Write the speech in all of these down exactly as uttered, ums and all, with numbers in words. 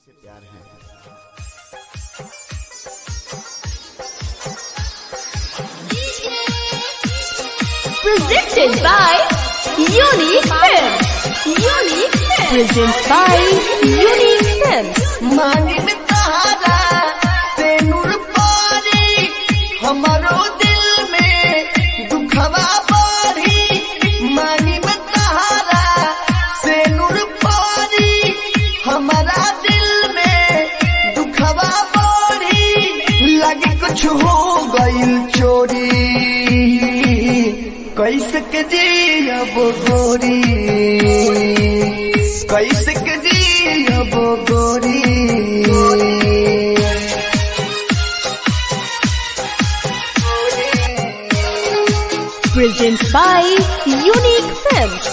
से प्यार है। Presented by Unique Films. Unique Films. Presented by Unique Films. मानी में तारा से नूर पारी हमारो दिल में दुखवा बढ़ी। मानी में तारा से नूर पारी हमारा दिल में दुखवा बढ़ी। लगे कुछ हो गइल चोरी कैसे के जी अब गोरी कैसे के जी अब गोरी। Presented by Unique Films.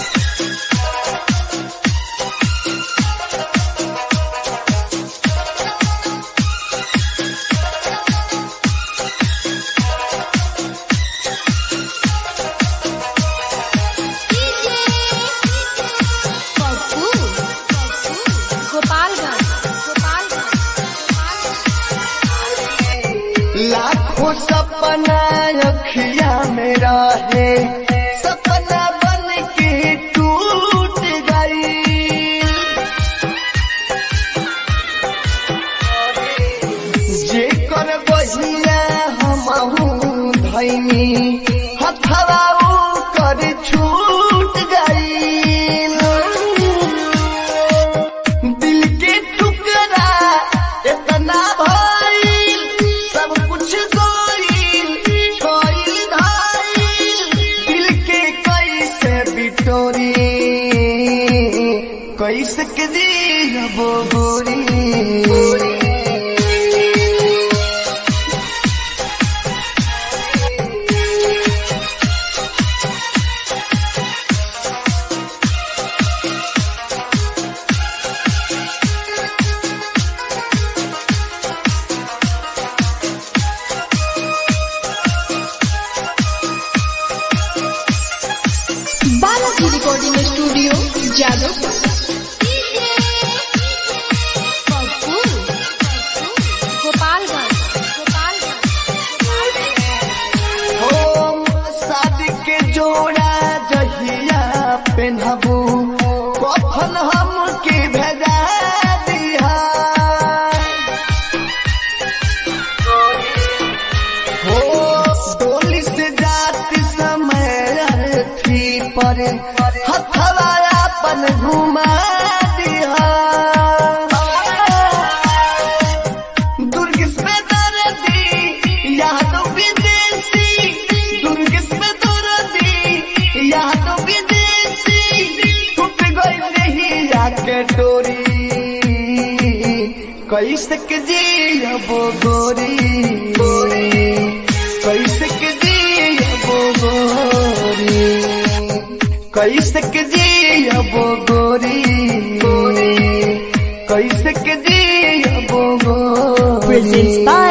लाखों सपना अखिया मेरा है सपना बन के टूट गई। जे कर बहिया हमहू धैनी हथवा कर छूट गई। दिल के टुकड़ा इतना कैसे के दी अब गोरी। Balaji recording studio Jadavpur. जोड़ा जहिया पेन्हबू कफन हमके भेजा दिया। हो डोली से जात समय थी पर हथवा अपन घुमा दिया। दुर्ग में दर्दी याद विदेशी दुर्ग में यहाँ तो विदेशी टूट गई नहीं आके डोरी कैसे के जी अब गोरी कैसे के जी अब गोरी कैसे के जी अब गोरी कैसे के जी अब गोरी। Presented by